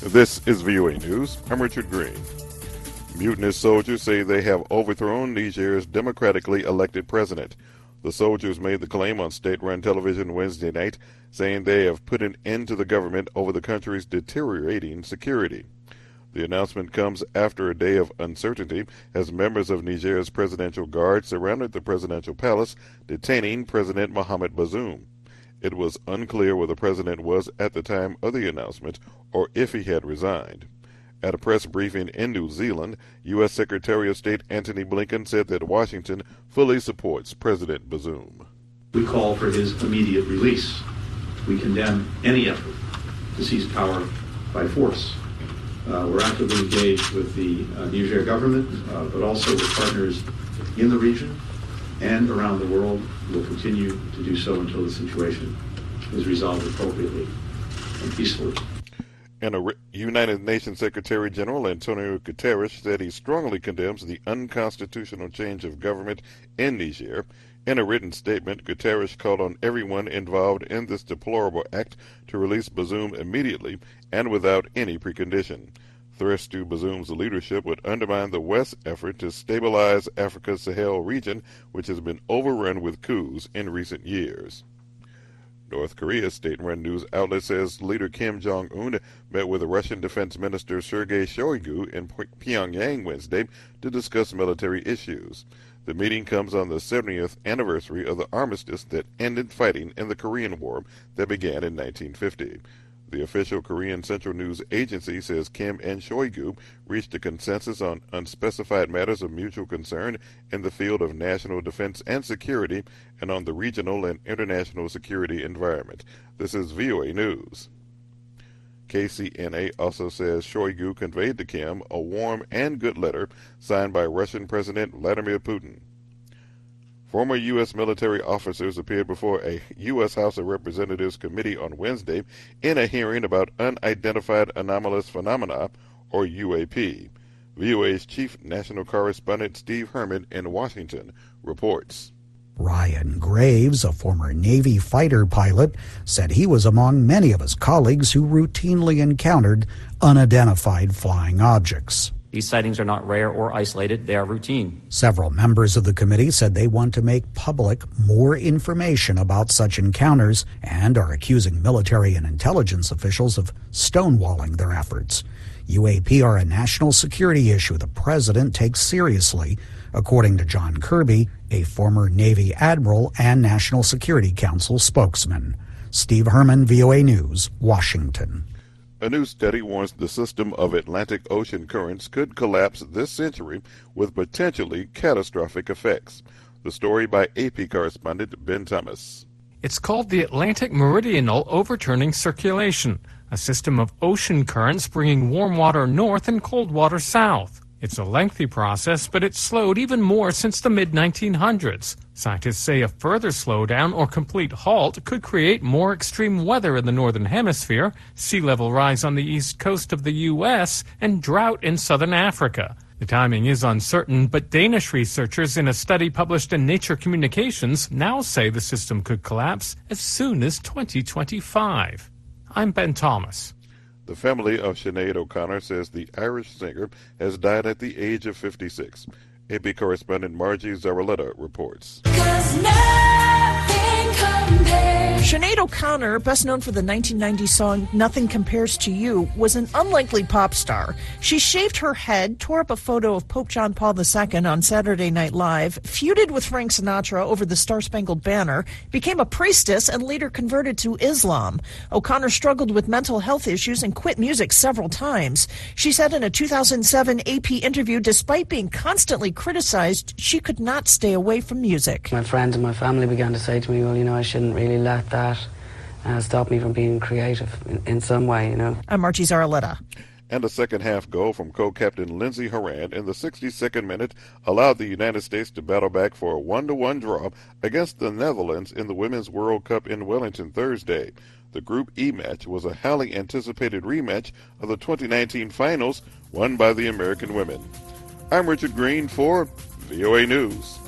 This is VOA News. I'm Richard Green. Mutinous soldiers say they have overthrown Niger's democratically elected president. The soldiers made the claim on state-run television Wednesday night, saying they have put an end to the government over the country's deteriorating security. The announcement comes after a day of uncertainty as members of Niger's presidential guard surrounded the presidential palace, detaining President Mohamed Bazoum. It was unclear where the president was at the time of the announcement or if he had resigned. At a press briefing in New Zealand, U.S. Secretary of State Antony Blinken said that Washington fully supports President Bazoum. We call for his immediate release. We condemn any effort to seize power by force. We're actively engaged with the Niger government, but also with partners in the region and around the world. We'll continue to do so until the situation is resolved appropriately and peacefully. And United Nations Secretary General Antonio Guterres said he strongly condemns the unconstitutional change of government in Niger. In a written statement, Guterres called on everyone involved in this deplorable act to release Bazoum immediately and without any precondition. Threats to Bazoum's leadership would undermine the West's effort to stabilize Africa's Sahel region, which has been overrun with coups in recent years. North Korea's state-run news outlet says leader Kim Jong-un met with Russian Defense Minister Sergei Shoigu in Pyongyang Wednesday to discuss military issues. The meeting comes on the 70th anniversary of the armistice that ended fighting in the Korean War that began in 1950. The official Korean Central News Agency says Kim and Shoigu reached a consensus on unspecified matters of mutual concern in the field of national defense and security and on the regional and international security environment. This is VOA News. KCNA also says Shoigu conveyed to Kim a warm and good letter signed by Russian President Vladimir Putin. Former U.S. military officers appeared before a U.S. House of Representatives committee on Wednesday in a hearing about unidentified anomalous phenomena, or UAP. VOA's chief national correspondent Steve Herman in Washington reports. Ryan Graves, a former Navy fighter pilot, said he was among many of his colleagues who routinely encountered unidentified flying objects. These sightings are not rare or isolated, they are routine. Several members of the committee said they want to make public more information about such encounters and are accusing military and intelligence officials of stonewalling their efforts. UAP are a national security issue the president takes seriously, according to John Kirby, a former Navy admiral and National Security Council spokesman. Steve Herman, VOA News, Washington. A new study warns the system of Atlantic Ocean currents could collapse this century with potentially catastrophic effects. The story by AP correspondent Ben Thomas. It's called the Atlantic Meridional Overturning Circulation, a system of ocean currents bringing warm water north and cold water south. It's a lengthy process, but it's slowed even more since the mid-1900s. Scientists say a further slowdown or complete halt could create more extreme weather in the northern hemisphere, sea level rise on the east coast of the U.S., and drought in southern Africa. The timing is uncertain, but Danish researchers in a study published in Nature Communications now say the system could collapse as soon as 2025. I'm Ben Thomas. The family of Sinead O'Connor says the Irish singer has died at the age of 56. AP correspondent Margie Zaraletta reports. Sinead O'Connor, best known for the 1990 song Nothing Compares to You, was an unlikely pop star. She shaved her head, tore up a photo of Pope John Paul II on Saturday Night Live, feuded with Frank Sinatra over the Star-Spangled Banner, became a priestess, and later converted to Islam. O'Connor struggled with mental health issues and quit music several times. She said in a 2007 AP interview, despite being constantly criticized, she could not stay away from music. My friends and my family began to say to me, well, I shouldn't really let that stop me from being creative in some way, I'm Margie Zaraletta. And a second-half goal from co-captain Lindsey Horan in the 62nd minute allowed the United States to battle back for a 1-1 draw against the Netherlands in the Women's World Cup in Wellington Thursday. The Group E match was a highly anticipated rematch of the 2019 finals won by the American women. I'm Richard Green for VOA News.